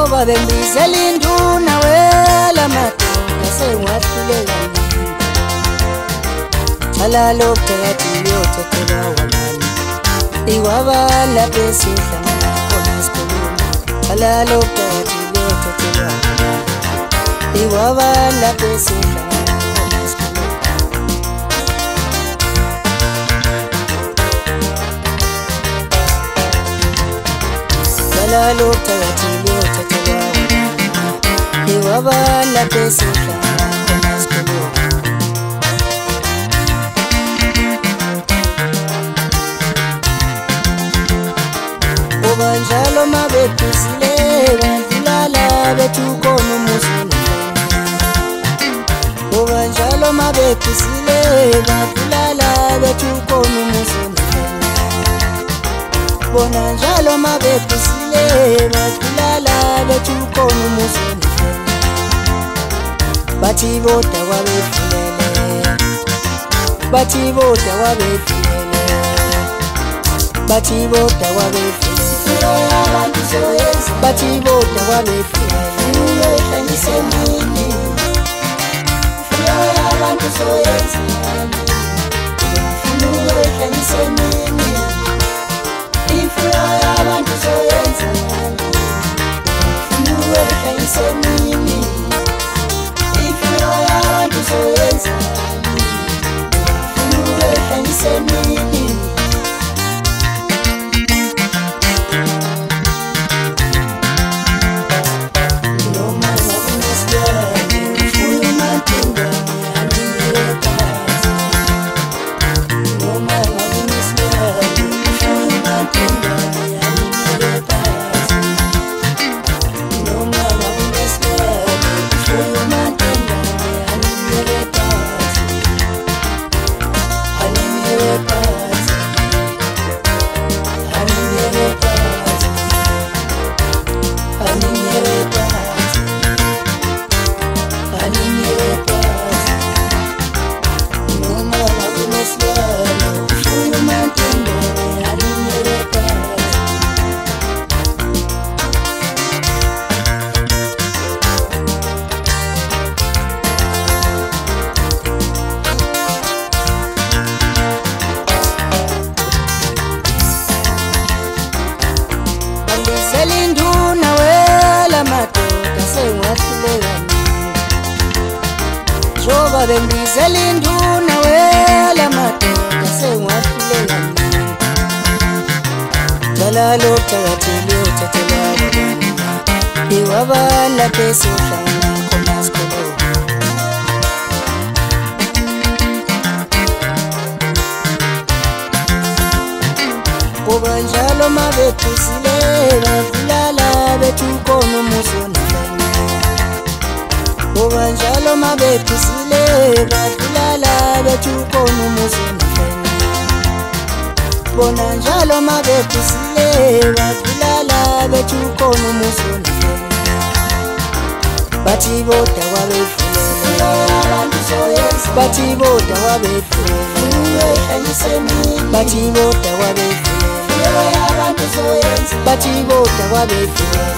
Njoba bengizela induna wela madoda sengiwahlulela mina. Thala lo phakathi uyothethelwa wabani, iwabala besihlangana khona sikhuluma. Thala lo phakathi uyothethelwa wabani, iwabala besihlangana khona sikhuluma. Thala lo phakathi uyothethelwa wabani, iwabala besihlangana khona sikhuluma. Banjalo mabephuzile bandlulala bethu khona umuzi nendlela. Banjalo mabephuzile bandlulala bethu khona umuzi nendlela. Bona njalo mabephuzile bandlulala bethu khona umuzi nendlela. Bathi boda kwabefulele, bathi boda kwabefulele, bathi boda kwabefulele. Bathi boda kwabefulele, uyohlanyise mini. Fuyo yabantu soyenza, uyohlanyise mini. Ifuyo yabantu soyenza, uyohlanyise mini. Ifuyo yabantu soyenza, uyohlanyise mini. Selinduna wela madoda sengiwahlulela mina. Njoba bengizela induna wela madoda sengiwahlulela mina. Thala lo phakathi uyothethelwa wabani, iwabala besihlangana khona sikhuluma. Banjalo mabephuzile bandlulala bethu khona umuzi nendlela. Banjalo mabephuzile bandlulala bethu khona umuzi nendlela. Bona njalo mabephuzile bandlulala bethu khona umuzi nendlela. Bathi boda kwabefulele, bathi boda kwabefulele, uyohlanyise mini. Bathi boda kwabefulele, bathi boda kwabefulele.